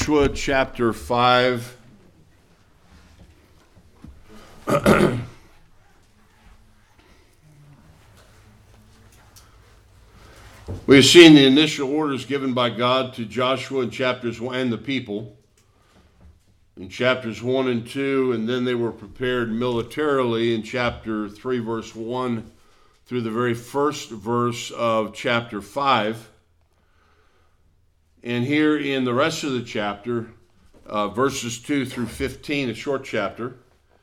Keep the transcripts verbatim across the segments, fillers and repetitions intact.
Joshua chapter five. We have seen the initial orders given by God to Joshua in chapters one and the people in chapters one and two, and then they were prepared militarily in chapter three, verse one through the very first verse of chapter five. And here in the rest of the chapter, uh, verses two through fifteen, a short chapter,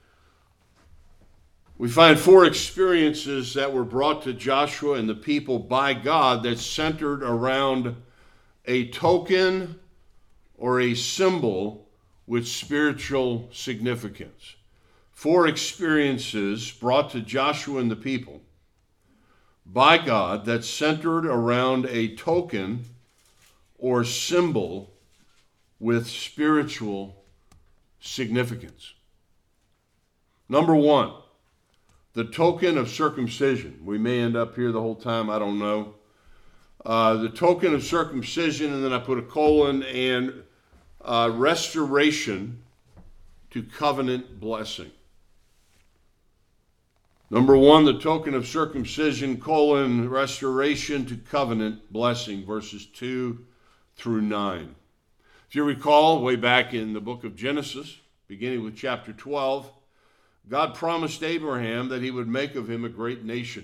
we find four experiences that were brought to Joshua and the people by God that centered around a token or a symbol with spiritual significance. Four experiences brought to Joshua and the people by God that centered around a token or symbol with spiritual significance. Number one, the token of circumcision. We may end up here the whole time, I don't know. Uh, the token of circumcision, and then I put a colon, and uh, restoration to covenant blessing. Number one, the token of circumcision, colon, restoration to covenant blessing, verses two through nine. If you recall, way back in the book of Genesis, beginning with chapter twelve, God promised Abraham that he would make of him a great nation.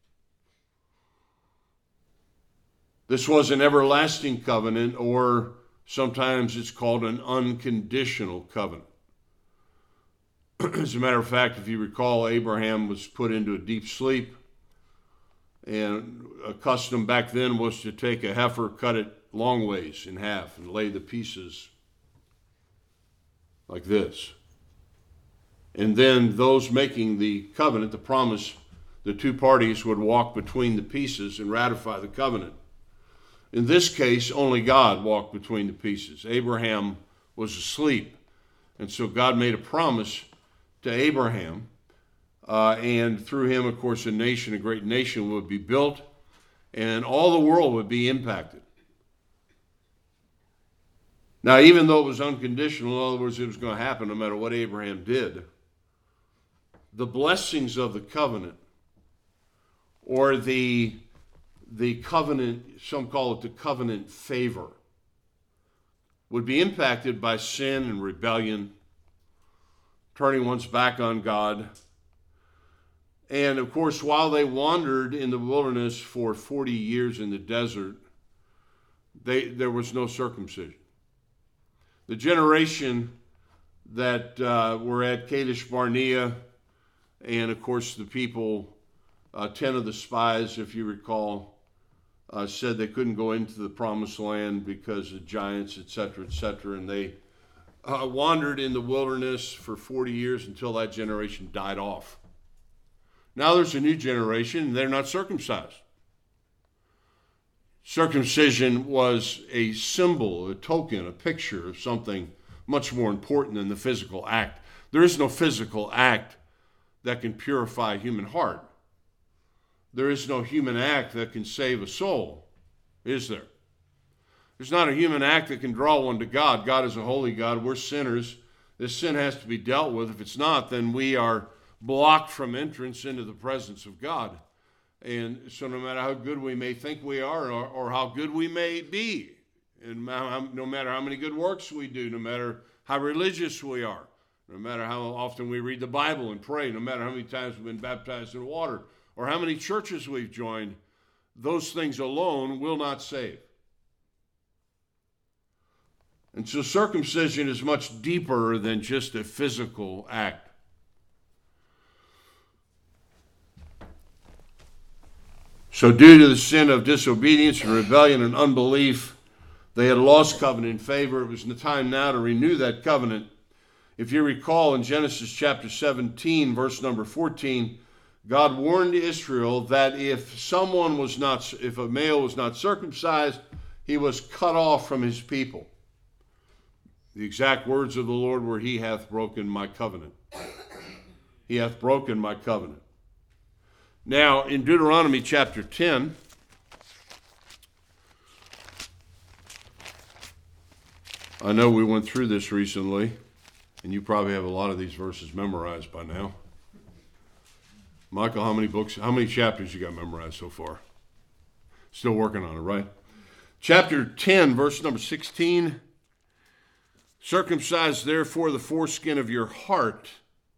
This was an everlasting covenant, or sometimes it's called an unconditional covenant. As a matter of fact, if you recall, Abraham was put into a deep sleep, and a custom back then was to take a heifer, cut it long ways in half, and lay the pieces like this. And then those making the covenant, the promise, the two parties would walk between the pieces and ratify the covenant. In this case, only God walked between the pieces. Abraham was asleep. And so God made a promise to Abraham. Uh, and through him, of course, a nation, a great nation would be built. And all the world would be impacted. Now, even though it was unconditional, in other words, it was going to happen no matter what Abraham did, the blessings of the covenant, or the, the covenant, some call it the covenant favor, would be impacted by sin and rebellion, turning one's back on God. And of course, while they wandered in the wilderness for forty years in the desert, they, there was no circumcision. The generation that uh, were at Kadesh Barnea, and of course the people, uh, ten of the spies, if you recall, uh, said they couldn't go into the promised land because of giants, et cetera, et cetera. And they uh, wandered in the wilderness for forty years until that generation died off. Now there's a new generation, and they're not circumcised. Circumcision was a symbol, a token, a picture of something much more important than the physical act. There is no physical act that can purify a human heart. There is no human act that can save a soul, is there? There's not a human act that can draw one to God. God is a holy God. We're sinners. This sin has to be dealt with. If it's not, then we are blocked from entrance into the presence of God. And so no matter how good we may think we are, or, or how good we may be, and no matter how many good works we do, no matter how religious we are, no matter how often we read the Bible and pray, no matter how many times we've been baptized in water, or how many churches we've joined, those things alone will not save. And so circumcision is much deeper than just a physical act. So due to the sin of disobedience and rebellion and unbelief, they had lost covenant favor. It was the time now to renew that covenant. If you recall in Genesis chapter seventeen, verse number fourteen, God warned Israel that if someone was not, if a male was not circumcised, he was cut off from his people. The exact words of the Lord were, "He hath broken my covenant." He hath broken my covenant. Now, in Deuteronomy chapter ten, I know we went through this recently, and you probably have a lot of these verses memorized by now. Michael, how many books, how many chapters you got memorized so far? Still working on it, right? Chapter ten, verse number sixteen. Circumcise therefore the foreskin of your heart,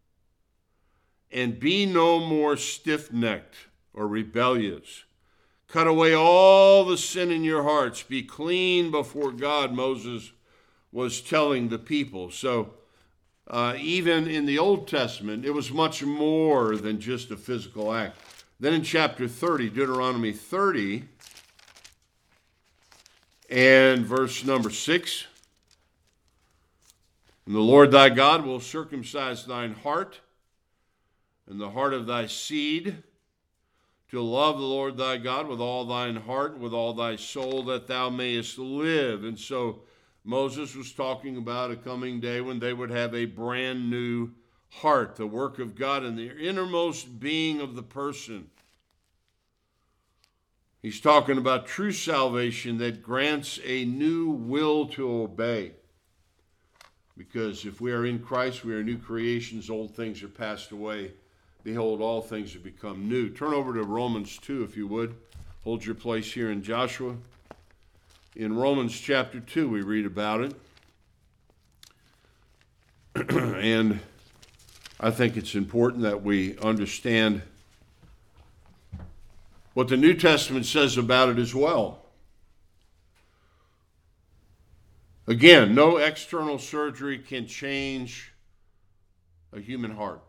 and be no more stiff-necked or rebellious. Cut away all the sin in your hearts. Be clean before God, Moses was telling the people. So uh, even in the Old Testament, it was much more than just a physical act. Then in chapter thirty, Deuteronomy thirty, and verse number six, and the Lord thy God will circumcise thine heart and the heart of thy seed, to love the Lord thy God with all thine heart, with all thy soul, that thou mayest live. And so Moses was talking about a coming day when they would have a brand new heart, the work of God in the innermost being of the person. He's talking about true salvation that grants a new will to obey. Because if we are in Christ, we are new creations. Old things are passed away. Behold, all things have become new. Turn over to Romans two, if you would. Hold your place here in Joshua. In Romans chapter two, we read about it. And I think it's important that we understand what the New Testament says about it as well. Again, no external surgery can change a human heart.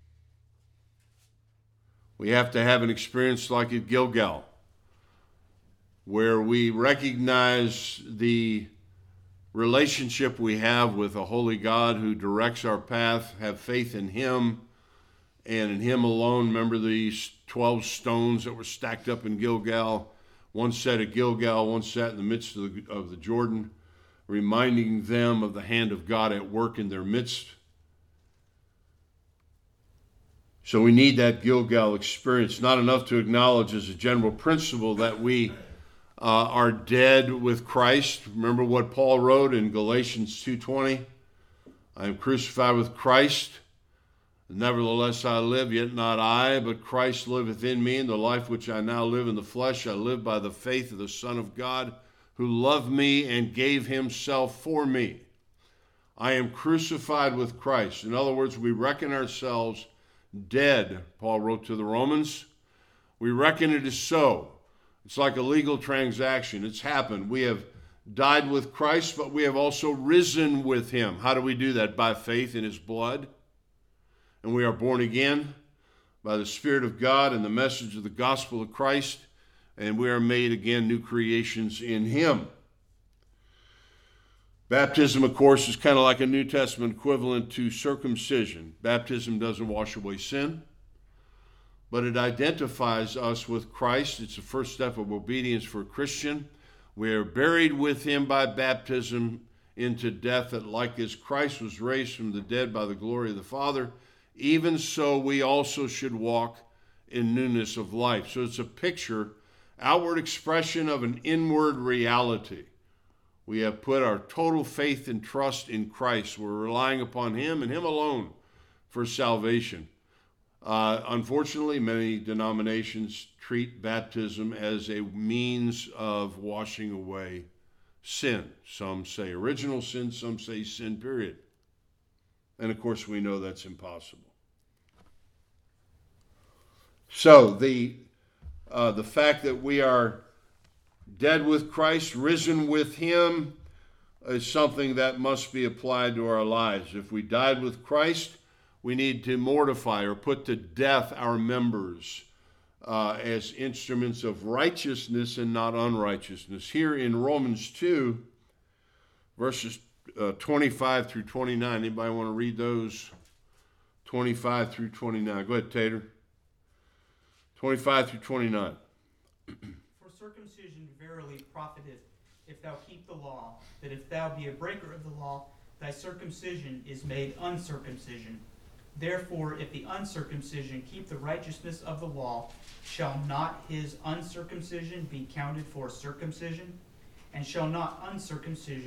We have to have an experience like at Gilgal, where we recognize the relationship we have with a holy God who directs our path, have faith in Him, and in Him alone. Remember these twelve stones that were stacked up in Gilgal? One sat at Gilgal, one sat in the midst of the, of the Jordan, reminding them of the hand of God at work in their midst. So we need that Gilgal experience. Not enough to acknowledge as a general principle that we uh, are dead with Christ. Remember what Paul wrote in Galatians two twenty? I am crucified with Christ. Nevertheless I live, yet not I, but Christ liveth in me. And the life which I now live in the flesh, I live by the faith of the Son of God, who loved me and gave himself for me. I am crucified with Christ. In other words, we reckon ourselves dead, Paul wrote to the Romans. We reckon it is so. It's like a legal transaction. It's happened. We have died with Christ, but we have also risen with him. How do we do that? By faith in his blood. And we are born again by the Spirit of God and the message of the gospel of Christ. And we are made again new creations in him. Baptism, of course, is kind of like a New Testament equivalent to circumcision. Baptism doesn't wash away sin, but it identifies us with Christ. It's the first step of obedience for a Christian. We are buried with him by baptism into death, that like as Christ was raised from the dead by the glory of the Father, even so we also should walk in newness of life. So it's a picture, outward expression of an inward reality. We have put our total faith and trust in Christ. We're relying upon him and him alone for salvation. Uh, unfortunately, many denominations treat baptism as a means of washing away sin. Some say original sin, some say sin, period. And of course, we know that's impossible. So the uh, the fact that we are dead with Christ, risen with him, is something that must be applied to our lives. If we died with Christ, we need to mortify or put to death our members uh, as instruments of righteousness and not unrighteousness. Here in Romans two, verses uh, twenty-five through twenty-nine. Anybody want to read those? twenty-five through twenty-nine. Go ahead, Tater. twenty-five through twenty-nine. For circumcision verily profiteth, if thou keep the law, that if thou be a breaker of the law, thy circumcision is made uncircumcision. Therefore, if the uncircumcision keep the righteousness of the law, shall not his uncircumcision be counted for circumcision? And shall not uncircumcision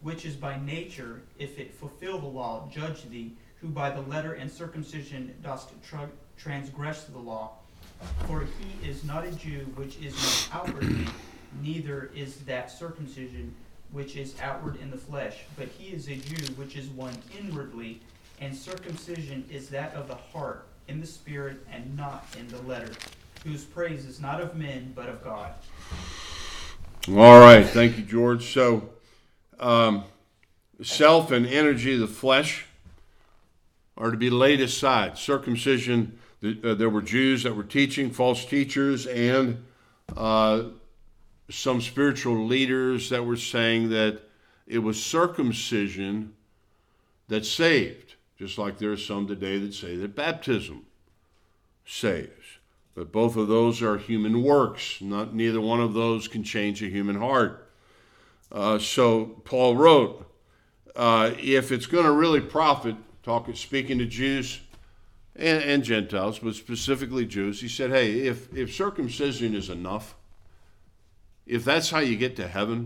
which is by nature, if it fulfill the law, judge thee, who by the letter and circumcision dost tra- transgress the law. For he is not a Jew which is not outwardly, neither is that circumcision which is outward in the flesh, but he is a Jew which is one inwardly, and circumcision is that of the heart, in the spirit, and not in the letter, whose praise is not of men, but of God. All right, thank you, George. So, um, self and energy of the flesh are to be laid aside. Circumcision, uh, there were Jews that were teaching, false teachers, and uh, some spiritual leaders that were saying that it was circumcision that saved, just like there are some today that say that baptism saves. But both of those are human works. Not neither one of those can change a human heart. Uh, so Paul wrote, uh, if it's going to really profit, talking, speaking to Jews and, and Gentiles, but specifically Jews, he said, hey, if, if circumcision is enough, if that's how you get to heaven,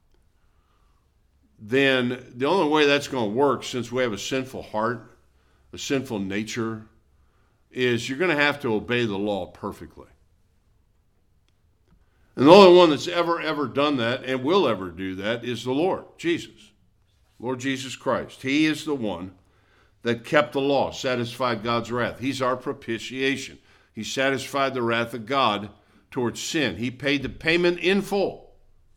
then the only way that's going to work, since we have a sinful heart, a sinful nature, is you're going to have to obey the law perfectly. And the only one that's ever, ever done that and will ever do that is the Lord, Jesus. Lord Jesus Christ. He is the one that kept the law, satisfied God's wrath. He's our propitiation. He satisfied the wrath of God towards sin. He paid the payment in full.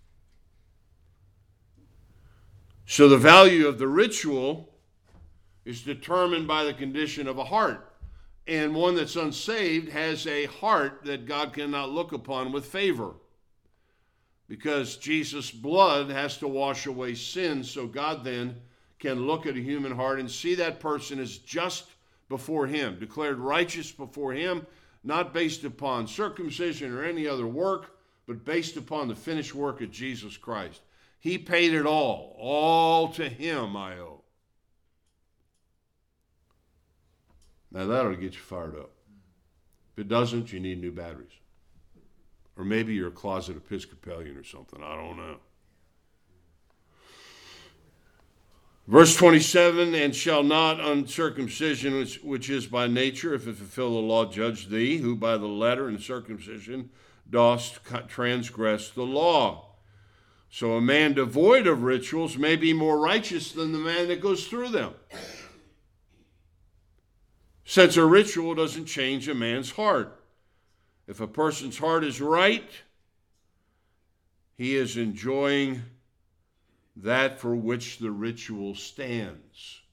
So the value of the ritual is determined by the condition of a heart. And one that's unsaved has a heart that God cannot look upon with favor. Because Jesus' blood has to wash away sin, so God then can look at a human heart and see that person as just before him, declared righteous before him, not based upon circumcision or any other work, but based upon the finished work of Jesus Christ. He paid it all. All to him I owe. Now that'll get you fired up. If it doesn't, you need new batteries. Or maybe you're a closet Episcopalian or something. I don't know. Verse twenty-seven, and shall not uncircumcision, which, which is by nature, if it fulfill the law, judge thee, who by the letter and circumcision dost transgress the law. So a man devoid of rituals may be more righteous than the man that goes through them. Since a ritual doesn't change a man's heart. If a person's heart is right, he is enjoying that for which the ritual stands.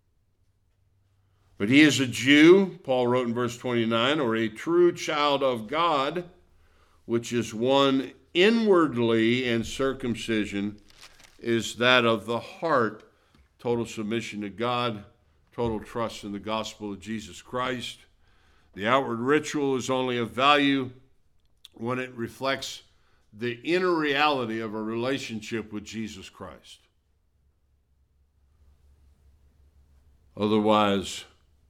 But he is a Jew, Paul wrote in verse twenty-nine, or a true child of God, which is one inwardly, and circumcision is that of the heart, total submission to God, total trust in the gospel of Jesus Christ. The outward ritual is only of value when it reflects the inner reality of a relationship with Jesus Christ. Otherwise,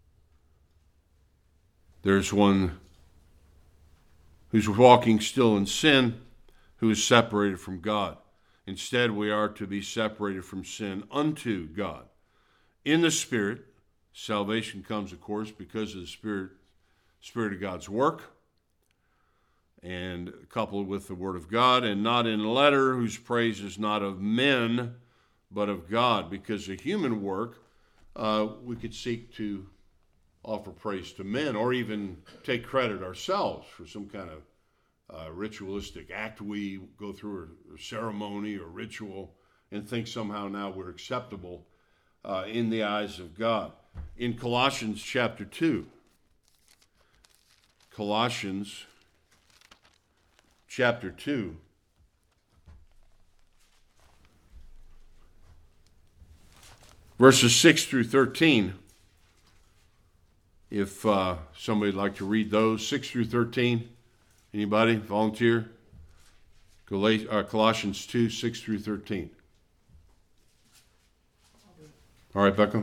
there's one who's walking still in sin, who is separated from God. Instead, we are to be separated from sin unto God. In the Spirit, salvation comes, of course, because of the Spirit, Spirit of God's work, and coupled with the Word of God, and not in letter, whose praise is not of men, but of God. Because the human work, uh, we could seek to offer praise to men, or even take credit ourselves for some kind of uh, ritualistic act we go through, or, or ceremony or ritual, and think somehow now we're acceptable uh, in the eyes of God. In Colossians chapter two, Colossians chapter two, verses six through thirteen. If uh, somebody'd like to read those, six through thirteen. Anybody? Volunteer? Uh, Colossians two, six through thirteen. All right, Becca.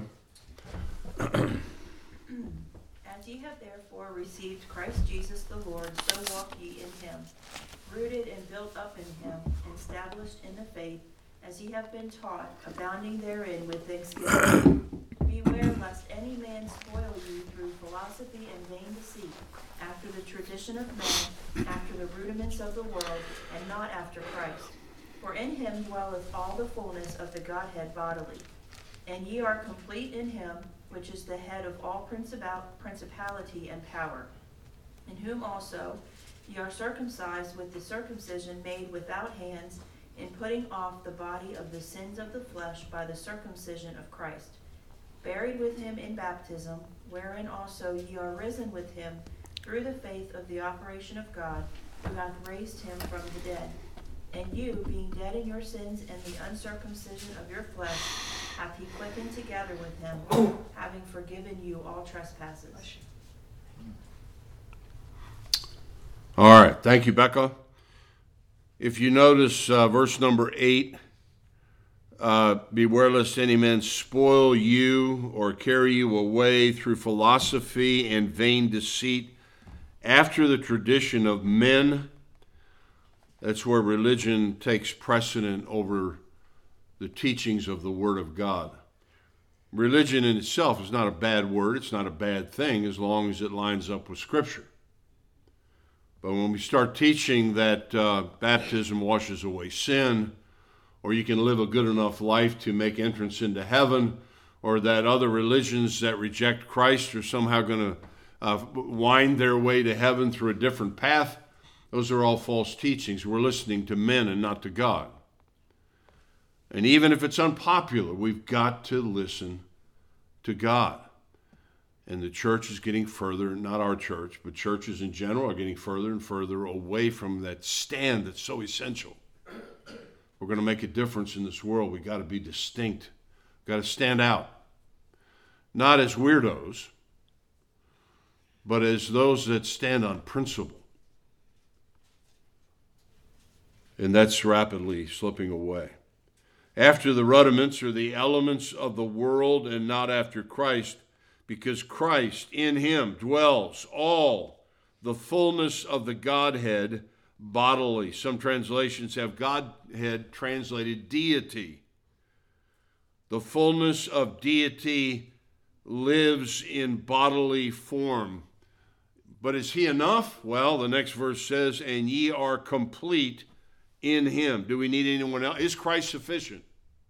As ye have therefore received Christ Jesus the Lord, so walk ye in him, rooted and built up in him, and established in the faith, as ye have been taught, abounding therein with thanksgiving. Beware lest any man spoil you through philosophy and vain deceit, after the tradition of men, after the rudiments of the world, and not after Christ. For in him dwelleth all the fullness of the Godhead bodily. And ye are complete in him, which is the head of all principality and power, in whom also ye are circumcised with the circumcision made without hands, in putting off the body of the sins of the flesh by the circumcision of Christ, buried with him in baptism, wherein also ye are risen with him through the faith of the operation of God, who hath raised him from the dead. And you, being dead in your sins and the uncircumcision of your flesh, hath he quickened together with him, having forgiven you all trespasses. All right. Thank you, Becca. If you notice uh, verse number eight, uh, beware lest any man spoil you or carry you away through philosophy and vain deceit, after the tradition of men. That's where religion takes precedent over the teachings of the Word of God. Religion in itself is not a bad word. It's not a bad thing as long as it lines up with Scripture. But when we start teaching that uh, baptism washes away sin, or you can live a good enough life to make entrance into heaven, or that other religions that reject Christ are somehow going to uh, wind their way to heaven through a different path, those are all false teachings. We're listening to men and not to God. And even if it's unpopular, we've got to listen to God. And the church is getting further, not our church, but churches in general are getting further and further away from that stand that's so essential. We're going to make a difference in this world. We've got to be distinct. We've got to stand out. Not as weirdos, but as those that stand on principle. And that's rapidly slipping away. After the rudiments or the elements of the world and not after Christ, because Christ in him dwells all the fullness of the Godhead bodily. Some translations have Godhead translated deity. The fullness of deity lives in bodily form. But is he enough? Well, the next verse says, and ye are complete in him. Do we need anyone else? Is Christ sufficient?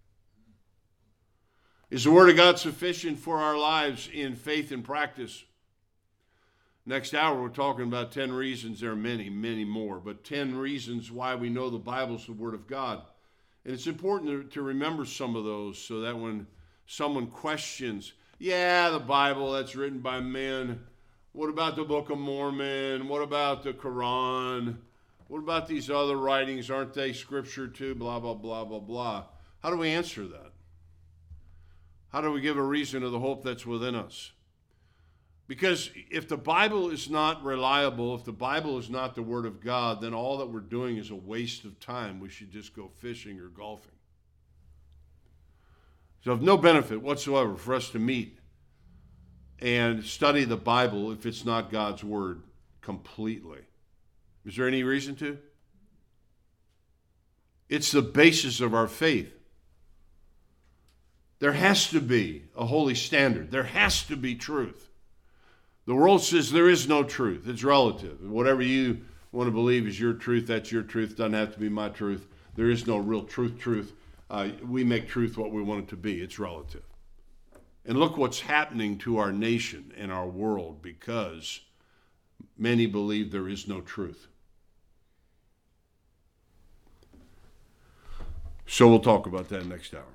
Is the Word of God sufficient for our lives in faith and practice? Next hour, we're talking about ten reasons. There are many, many more, but ten reasons why we know the Bible's the Word of God. And it's important to, to remember some of those so that when someone questions, yeah, the Bible, that's written by men. What about the Book of Mormon? What about the Quran? What about these other writings? Aren't they Scripture too? Blah, blah, blah, blah, blah. How do we answer that? How do we give a reason to the hope that's within us? Because if the Bible is not reliable, if the Bible is not the Word of God, then all that we're doing is a waste of time. We should just go fishing or golfing. So of no benefit whatsoever for us to meet and study the Bible if it's not God's Word completely. Is there any reason to? It's the basis of our faith. There has to be a holy standard. There has to be truth. The world says there is no truth. It's relative. Whatever you want to believe is your truth, that's your truth. Doesn't have to be my truth. There is no real truth, truth. Uh, we make truth what we want it to be. It's relative. And look what's happening to our nation and our world because many believe there is no truth. So we'll talk about that next hour.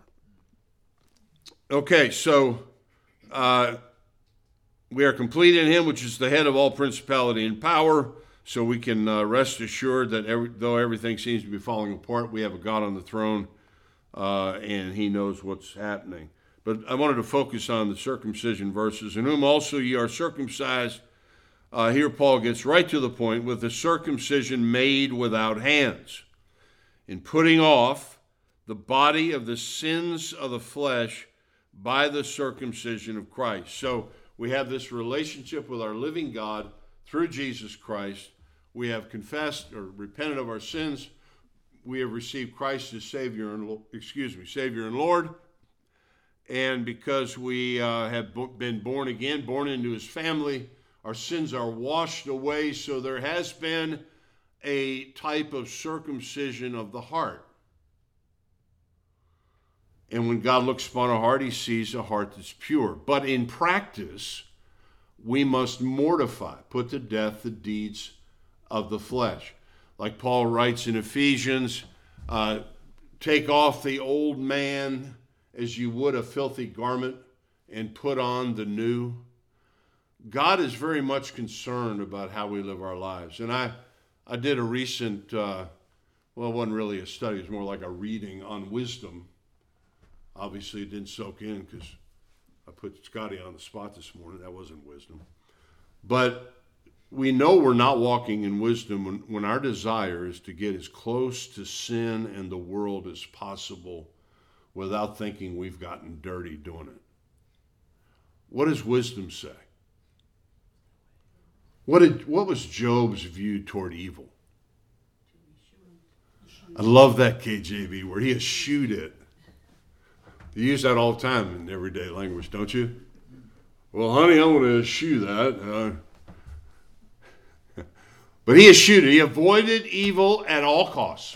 Okay, so uh, we are complete in him, which is the head of all principality and power, so we can uh, rest assured that every, though everything seems to be falling apart, we have a God on the throne, uh, and he knows what's happening. But I wanted to focus on the circumcision verses, in whom also ye are circumcised. Uh, here Paul gets right to the point with the circumcision made without hands, in putting off the body of the sins of the flesh by the circumcision of Christ. So we have this relationship with our living God through Jesus Christ. We have confessed or repented of our sins. we have received Christ as Savior and excuse me, Savior and Lord, and because we uh, have been born again, born into his family, our sins are washed away. So there has been a type of circumcision of the heart. And when God looks upon a heart, he sees a heart that's pure. But in practice, we must mortify, put to death the deeds of the flesh. Like Paul writes in Ephesians, uh, take off the old man as you would a filthy garment and put on the new. God is very much concerned about how we live our lives. And I, I did a recent, uh, well, it wasn't really a study, it was more like a reading on wisdom. Obviously, it didn't soak in because I put Scotty on the spot this morning. That wasn't wisdom. But we know we're not walking in wisdom when, when our desire is to get as close to sin and the world as possible without thinking we've gotten dirty doing it. What does wisdom say? What did what was Job's view toward evil? I love that K J V where he eschewed it. You use that all the time in everyday language, don't you? Well, honey, I'm going to eschew that. Uh, but he eschewed it. He avoided evil at all costs.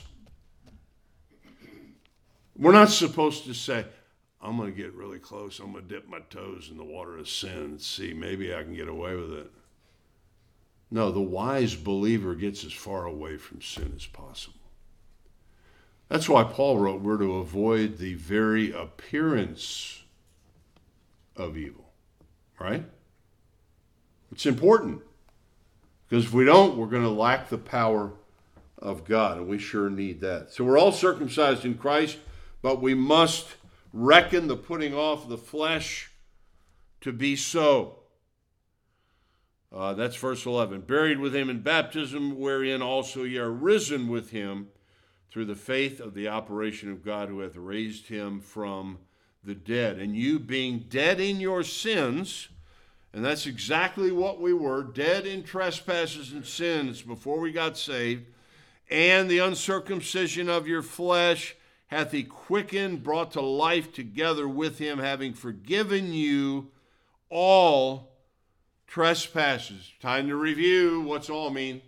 We're not supposed to say, I'm going to get really close. I'm going to dip my toes in the water of sin and see, maybe I can get away with it. No, the wise believer gets as far away from sin as possible. That's why Paul wrote, we're to avoid the very appearance of evil, right? It's important, because if we don't, we're going to lack the power of God, and we sure need that. So we're all circumcised in Christ, but we must reckon the putting off of the flesh to be so. Uh, that's verse eleven. Buried with him in baptism, wherein also ye are risen with him through the faith of the operation of God who hath raised him from the dead. And you being dead in your sins, and that's exactly what we were, dead in trespasses and sins before we got saved, and the uncircumcision of your flesh hath he quickened, brought to life together with him, having forgiven you all trespasses. Time to review. What's all mean?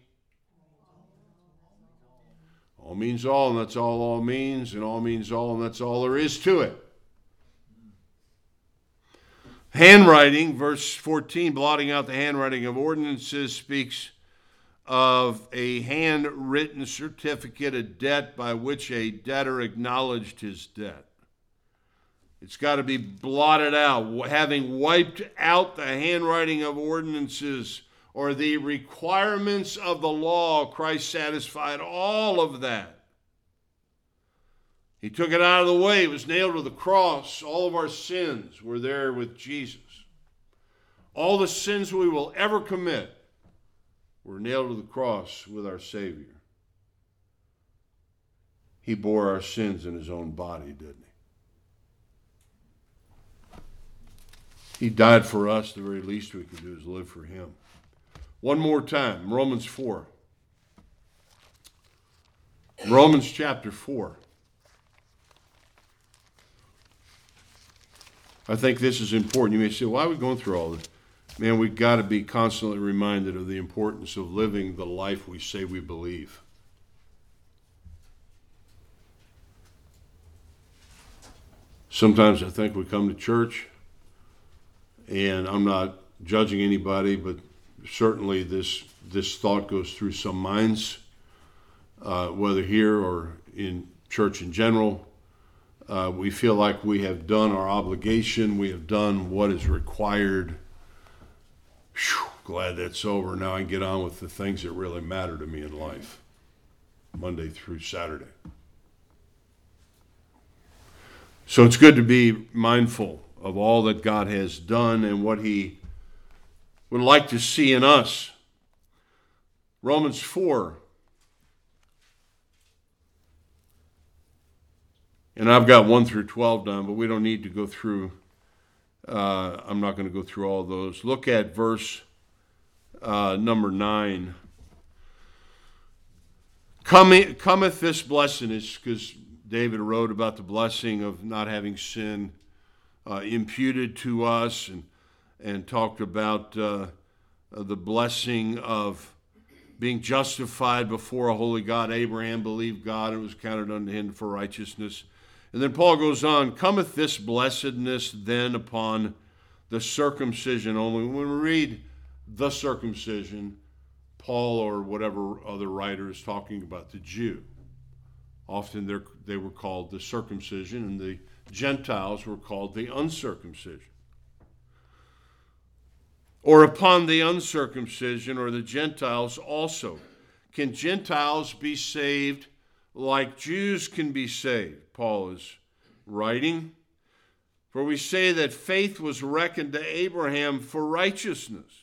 All means all, and that's all all means, and all means all, and that's all there is to it. Handwriting, verse fourteen, blotting out the handwriting of ordinances, speaks of a handwritten certificate of debt by which a debtor acknowledged his debt. It's got to be blotted out, having wiped out the handwriting of ordinances or the requirements of the law. Christ satisfied all of that. He took it out of the way. It was nailed to the cross. All of our sins were there with Jesus. All the sins we will ever commit were nailed to the cross with our Savior. He bore our sins in his own body, didn't he? He died for us. The very least we could do is live for him. One more time, Romans four. Romans chapter four. I think this is important. You may say, why are we going through all this? Man, we've got to be constantly reminded of the importance of living the life we say we believe. Sometimes I think we come to church, and I'm not judging anybody, but certainly this this thought goes through some minds, uh, whether here or in church in general. Uh, we feel like we have done our obligation. We have done what is required. Whew, glad that's over. Now I can get on with the things that really matter to me in life, Monday through Saturday. So it's good to be mindful of all that God has done and what he would like to see in us. Romans four. And I've got one through twelve done, but we don't need to go through, uh, I'm not going to go through all those. Look at verse uh, number nine. Coming, cometh this blessedness, because David wrote about the blessing of not having sin uh, imputed to us, and, and talked about uh, the blessing of being justified before a holy God. Abraham believed God, and it was counted unto him for righteousness. And then Paul goes on, cometh this blessedness then upon the circumcision only. When we read the circumcision, Paul or whatever other writer is talking about the Jew. Often they were called the circumcision, and the Gentiles were called the uncircumcision. Or upon the uncircumcision, or the Gentiles also. Can Gentiles be saved like Jews can be saved? Paul is writing. For we say that faith was reckoned to Abraham for righteousness.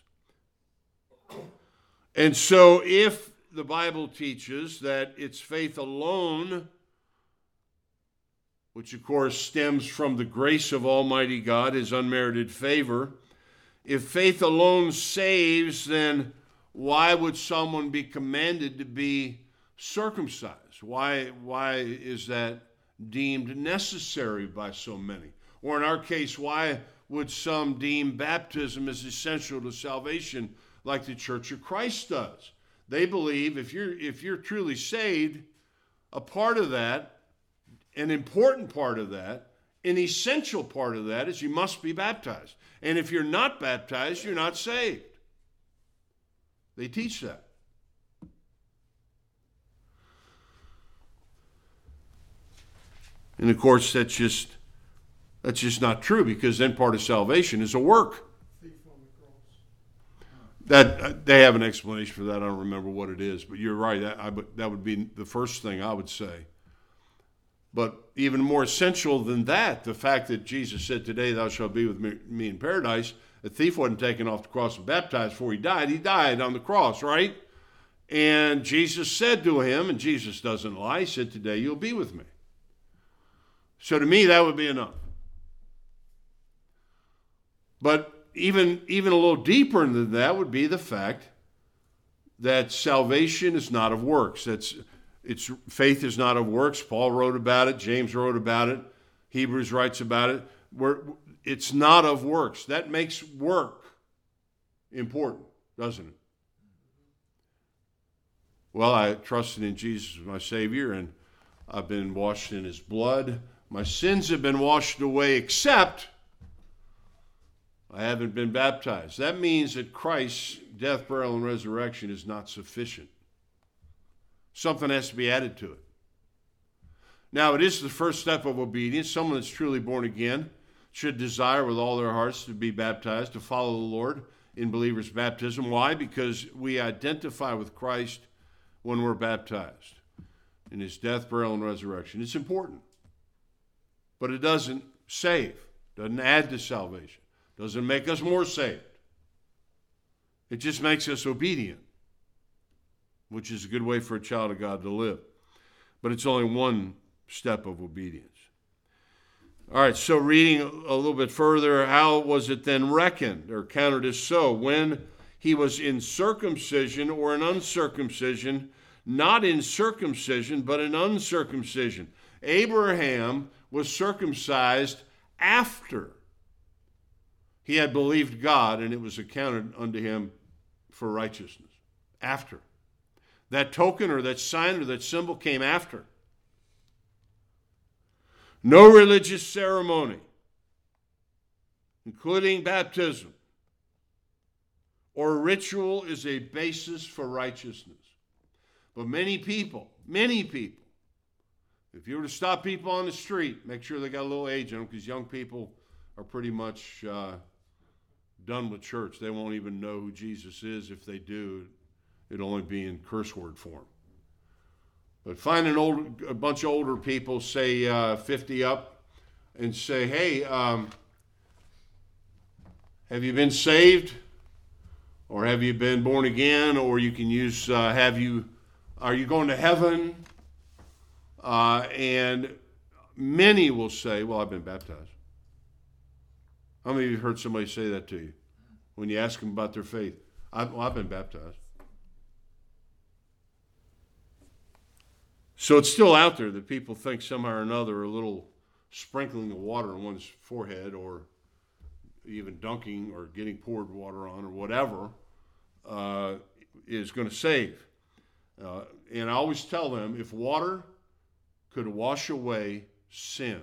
And so if the Bible teaches that it's faith alone, which of course stems from the grace of Almighty God, his unmerited favor, if faith alone saves, then why would someone be commanded to be circumcised? Why, why is that deemed necessary by so many? Or in our case, why would some deem baptism as essential to salvation like the Church of Christ does? They believe if you're, if you're truly saved, a part of that, an important part of that, an essential part of that is you must be baptized. And if you're not baptized, you're not saved. They teach that. And of course, that's just that's just not true, because then part of salvation is a work. That uh, they have an explanation for that. I don't remember what it is, but you're right. That, I, that would be the first thing I would say. But even more essential than that, the fact that Jesus said, today thou shalt be with me, me in paradise. The thief wasn't taken off the cross and baptized before he died. He died on the cross, right? And Jesus said to him, and Jesus doesn't lie, he said, today you'll be with me. So to me, that would be enough. But even, even a little deeper than that would be the fact that salvation is not of works. That's It's faith is not of works. Paul wrote about it. James wrote about it. Hebrews writes about it. We're, it's not of works. That makes work important, doesn't it? Well, I trusted in Jesus as my Savior, and I've been washed in his blood. My sins have been washed away, except I haven't been baptized. That means that Christ's death, burial, and resurrection is not sufficient. Something has to be added to it. Now, it is the first step of obedience. Someone that's truly born again should desire with all their hearts to be baptized, to follow the Lord in believers' baptism. Why? Because we identify with Christ when we're baptized in his death, burial, and resurrection. It's important. But it doesn't save, doesn't add to salvation, doesn't make us more saved. It just makes us obedient, which is a good way for a child of God to live. But it's only one step of obedience. All right, so reading a little bit further, how was it then reckoned or counted as so? When he was in circumcision or in uncircumcision, not in circumcision, but in uncircumcision. Abraham was circumcised after he had believed God, and it was accounted unto him for righteousness. After. That token or that sign or that symbol came after. No religious ceremony, including baptism, or ritual is a basis for righteousness. But many people, many people, if you were to stop people on the street, make sure they got a little age on them, because young people are pretty much uh, done with church. They won't even know who Jesus is. If they do, it'll only be in curse word form. But find an old, a bunch of older people, say uh, fifty up, and say, hey, um, have you been saved? Or have you been born again? Or you can use, uh, have you, are you going to heaven? Uh, and many will say, well, I've been baptized. How many of you heard somebody say that to you when you ask them about their faith? I've, well, I've been baptized. So it's still out there that people think somehow or another a little sprinkling of water on one's forehead, or even dunking or getting poured water on, or whatever, uh, is going to save. Uh, and I always tell them, if water could wash away sin,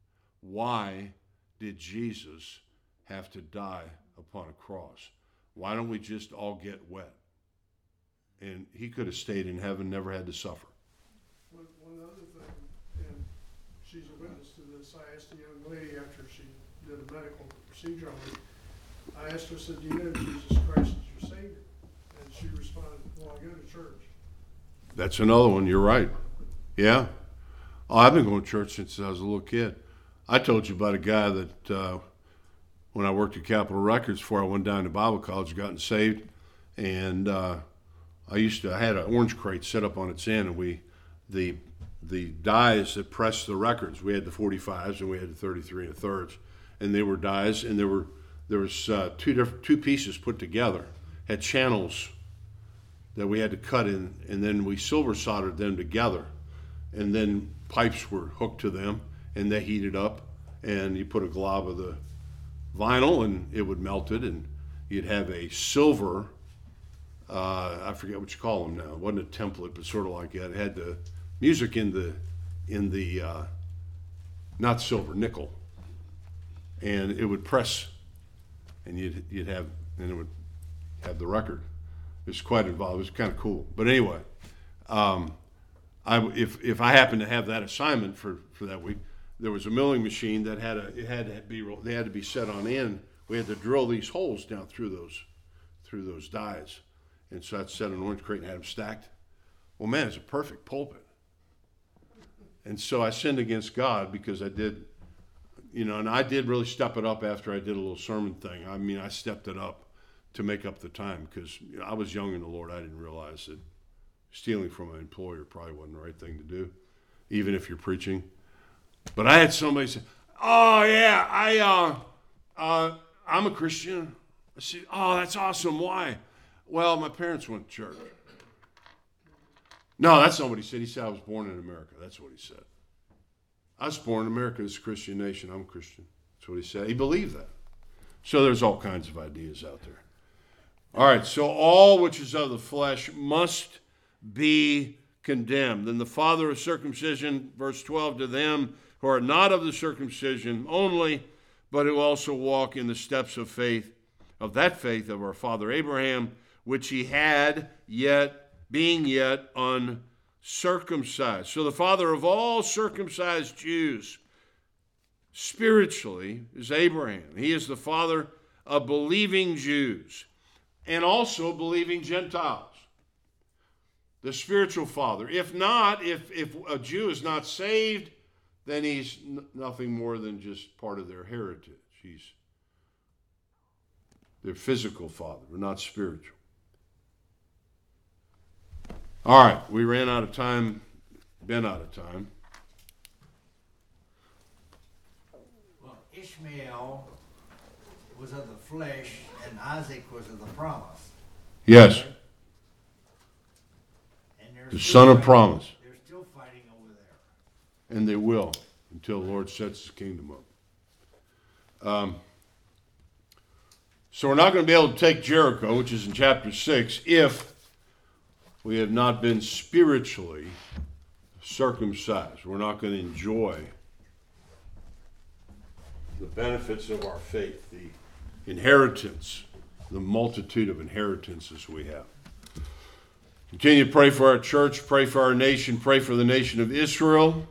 why did Jesus have to die upon a cross? Why don't we just all get wet? And he could have stayed in heaven, never had to suffer. One, one other thing, and she's a witness to this, I asked a young lady after she did a medical procedure on me, I asked her, I said, do you know Jesus Christ is your Savior? And she responded, well, I go to church. That's another one, you're right. Yeah. Oh, I've been going to church since I was a little kid. I told you about a guy that uh, when I worked at Capitol Records before I went down to Bible college, gotten saved, and uh, I used to, I had an orange crate set up on its end, and we, the the dies that pressed the records, we had the forty-fives and we had the thirty-three and a thirds, and they were dies, and there were there was uh, two different two pieces put together, had channels that we had to cut in, and then we silver soldered them together, and then pipes were hooked to them, and they heated up, and you put a glob of the vinyl, and it would melt it, and you'd have a silver. Uh, I forget what you call them now. It wasn't a template, but sort of like that. It had the music in the, in the uh, not silver, nickel, and it would press, and you'd you'd have, and it would have the record. It was quite involved. It was kind of cool. But anyway, um, I if if I happened to have that assignment for, for that week, there was a milling machine that had a it had to be they had to be set on end. We had to drill these holes down through those through those dies. And so I'd set an orange crate and had them stacked. Well, man, it's a perfect pulpit. And so I sinned against God because I did, you know, and I did really step it up after I did a little sermon thing. I mean, I stepped it up to make up the time because you know, I was young in the Lord. I didn't realize that stealing from an employer probably wasn't the right thing to do, even if you're preaching. But I had somebody say, oh, yeah, I, uh, uh, I'm a Christian. I said, oh, that's awesome. Why? Well, my parents went to church. No, that's not what he said. He said, I was born in America. That's what he said. I was born in America. It's a Christian nation. I'm a Christian. That's what he said. He believed that. So there's all kinds of ideas out there. All right, so all which is of the flesh must be condemned. And the father of circumcision, verse twelve, to them who are not of the circumcision only, but who also walk in the steps of faith, of that faith of our father Abraham, which he had, yet being yet uncircumcised. So the father of all circumcised Jews, spiritually, is Abraham. He is the father of believing Jews and also believing Gentiles. The spiritual father. If not, if, if a Jew is not saved, then he's n- nothing more than just part of their heritage. He's their physical father, but not spiritual. All right, we ran out of time, been out of time. Well, Ishmael was of the flesh and Isaac was of the promise. Yes, And they're the still son of fighting- promise. They're still fighting over there. And they will until the Lord sets his kingdom up. Um, so we're not going to be able to take Jericho, which is in chapter six, if we have not been spiritually circumcised. We're not going to enjoy the benefits of our faith, the inheritance, the multitude of inheritances we have. Continue to pray for our church, pray for our nation, pray for the nation of Israel.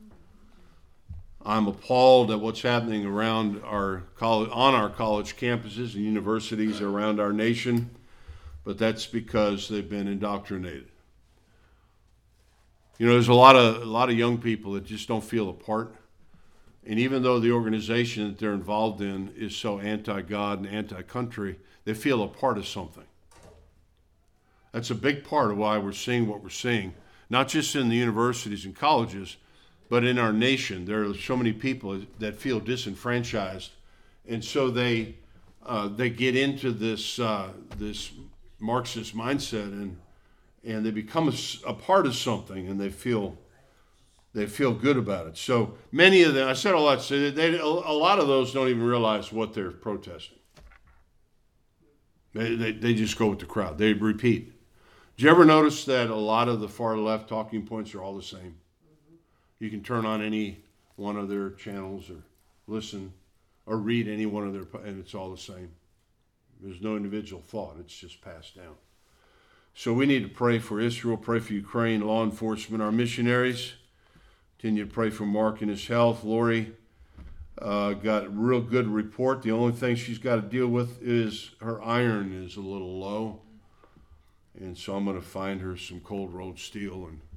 I'm appalled at what's happening around our college, on our college campuses and universities around our nation, but that's because they've been indoctrinated. You know, there's a lot of a lot of young people that just don't feel a part, and even though the organization that they're involved in is so anti-God and anti-country, they feel a part of something. That's a big part of why we're seeing what we're seeing, not just in the universities and colleges, but in our nation. There are so many people that feel disenfranchised, and so they uh, they get into this uh, this Marxist mindset, and and they become a, a part of something, and they feel They feel good about it. So many of them, I said a lot, so they, a lot of those don't even realize what they're protesting. They, they, they just go with the crowd. They repeat. Did you ever notice that a lot of the far left talking points are all the same? You can turn on any one of their channels or listen or read any one of their, and it's all the same. There's no individual thought. It's just passed down. So we need to pray for Israel, pray for Ukraine, law enforcement, our missionaries. Continue to pray for Mark and his health. Lori uh, got a real good report. The only thing she's got to deal with is her iron is a little low. And so I'm going to find her some cold rolled steel and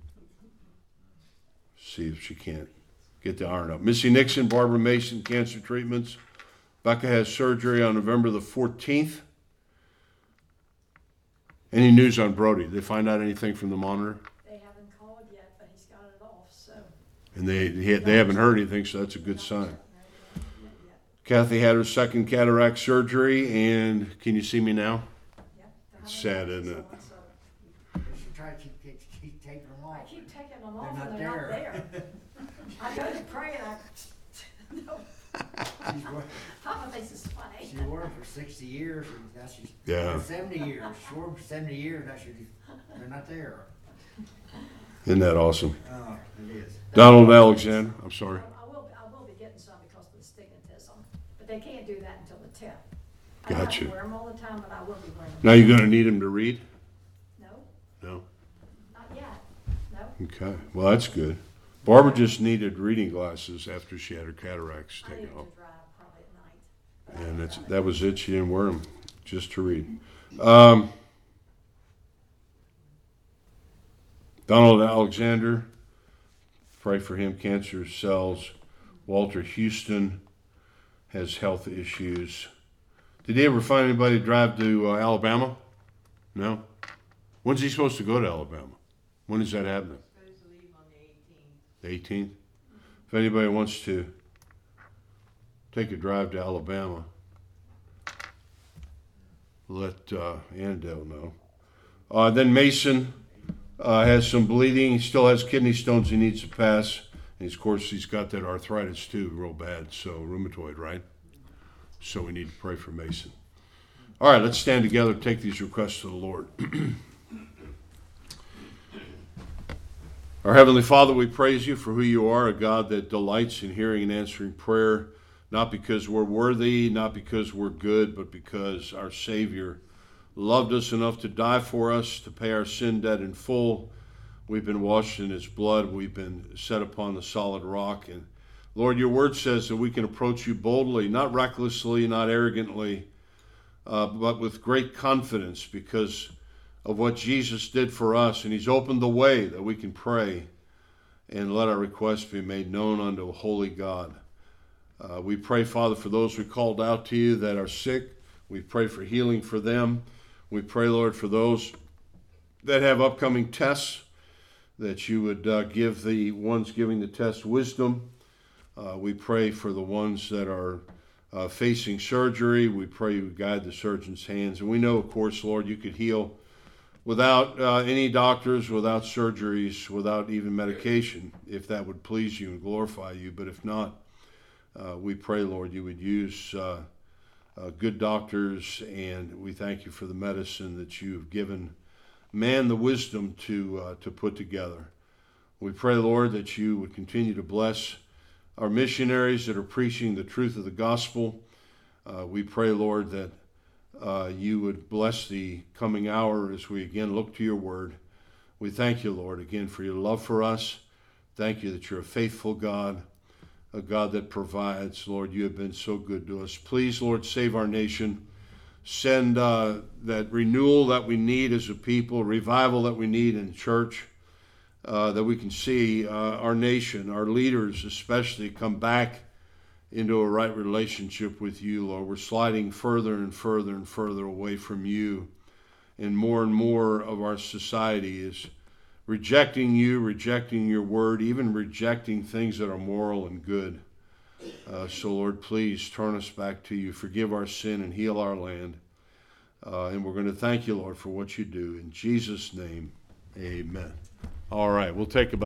see if she can't get the iron up. Missy Nixon, Barbara Mason, cancer treatments. Becca has surgery on November the fourteenth. Any news on Brody? Did they find out anything from the monitor? They haven't called yet, but he's got it off, so. And they they haven't heard anything, so that's a good sign. Kathy had her second cataract surgery, and can you see me now? It's sad, isn't it? You should try to keep, keep, keep taking them I off. keep taking them They're off not and they're not there. there. I go to pray and I, no, She's wor- Papa thinks it's funny. She wore them for sixty years, and now she's Yeah. seventy years. She wore them for seventy years, now she's, they're not there. Isn't that awesome? Oh, it is. Donald Alexander, I'm sorry. I will, I will be getting some because of the stigmatism, but they can't do that until the tenth. I Gotcha. don't wear them all the time, but I will be wearing them. Now you're going to need him to read? No, No. not yet, no. Okay. Well, that's good. Barbara just needed reading glasses after she had her cataracts I need taken to off. drive probably at night. but I And don't that's, drive. that was it. She didn't wear them just to read. Um, Donald Alexander, pray for him, cancer cells. Walter Houston has health issues. Did he ever find anybody to drive to uh, Alabama? No? When's he supposed to go to Alabama? When is that happening? Supposed to leave on the eighteenth. The eighteenth? If anybody wants to take a drive to Alabama, let uh, Annandale know. Uh, then Mason uh, has some bleeding. He still has kidney stones he needs to pass. And of course, he's got that arthritis too, real bad. So rheumatoid, right? So we need to pray for Mason. All right, let's stand together and take these requests to the Lord. Our Heavenly Father, we praise you for who you are, a God that delights in hearing and answering prayer, not because we're worthy, not because we're good, but because our Savior loved us enough to die for us, to pay our sin debt in full. We've been washed in his blood. We've been set upon the solid rock. And Lord, your word says that we can approach you boldly, not recklessly, not arrogantly, uh, but with great confidence because of what Jesus did for us. And he's opened the way that we can pray and let our requests be made known unto a holy God. Uh, we pray, Father, for those we called out to you that are sick. We pray for healing for them. We pray, Lord, for those that have upcoming tests, that you would uh, give the ones giving the test wisdom. Uh, we pray for the ones that are uh, facing surgery. We pray you would guide the surgeon's hands. And we know, of course, Lord, you could heal without uh, any doctors, without surgeries, without even medication, if that would please you and glorify you. But if not, uh, we pray, Lord, you would use uh, uh, good doctors, and we thank you for the medicine that you have given man the wisdom to uh, to put together. We pray, Lord, that you would continue to bless our missionaries that are preaching the truth of the gospel. Uh, we pray, Lord, that uh, you would bless the coming hour as we again look to your word. We thank you, Lord, again for your love for us. Thank you that you're a faithful God, a God that provides. Lord, you have been so good to us. Please, Lord, save our nation. Send uh, that renewal that we need as a people, revival that we need in church, uh, that we can see uh, our nation, our leaders especially, come back into a right relationship with you, Lord. We're sliding further and further and further away from you, and more and more of our society is rejecting you, rejecting your word, even rejecting things that are moral and good. Uh, so, Lord, please turn us back to you. Forgive our sin and heal our land. Uh, and we're going to thank you, Lord, for what you do. In Jesus' name, amen. All right, we'll take about